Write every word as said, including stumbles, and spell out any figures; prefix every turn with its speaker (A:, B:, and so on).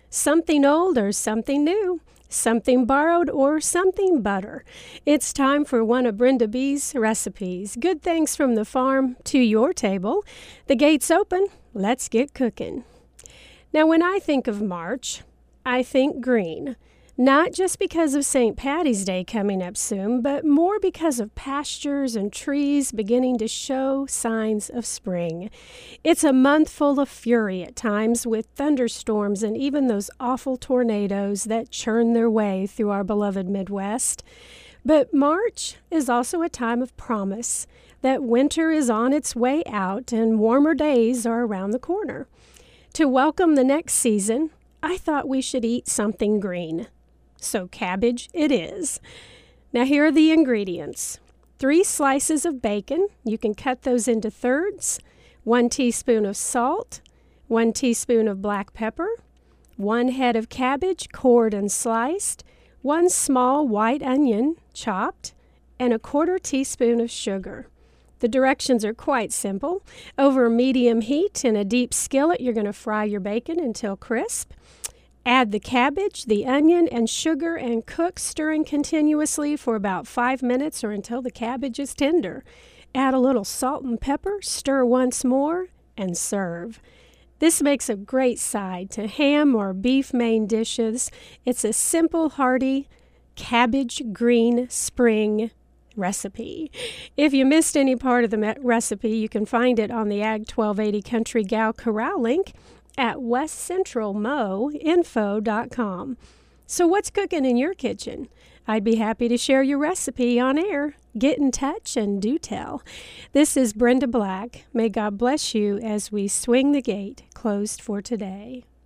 A: Something old or something new, something borrowed or something butter. It's time for one of Brenda B's recipes. Good things from the farm to your table. The gate's open. Let's get cooking. Now, when I think of March, I think green. Not just because of Saint Patty's Day coming up soon, but more because of pastures and trees beginning to show signs of spring. It's a month full of fury at times, with thunderstorms and even those awful tornadoes that churn their way through our beloved Midwest. But March is also a time of promise that winter is on its way out and warmer days are around the corner. To welcome the next season, I thought we should eat something green. So cabbage it is. Now here are the ingredients. Three slices of bacon. You can cut those into thirds. One teaspoon of salt. One teaspoon of black pepper. One head of cabbage, cored and sliced. One small white onion, chopped. And a quarter teaspoon of sugar. The directions are quite simple. Over medium heat in a deep skillet, you're going to fry your bacon until crisp. Add the cabbage, the onion, and sugar and cook, stirring continuously for about five minutes or until the cabbage is tender. Add a little salt and pepper, stir once more, and serve. This makes a great side to ham or beef main dishes. It's a simple, hearty cabbage green spring recipe. If you missed any part of the recipe, you can find it on the Ag twelve eighty Country Gal Corral link at west central mo info dot com. So what's cooking in your kitchen? I'd be happy to share your recipe on air. Get in touch and do tell. This is Brenda Black. May God bless you as we swing the gate closed for today.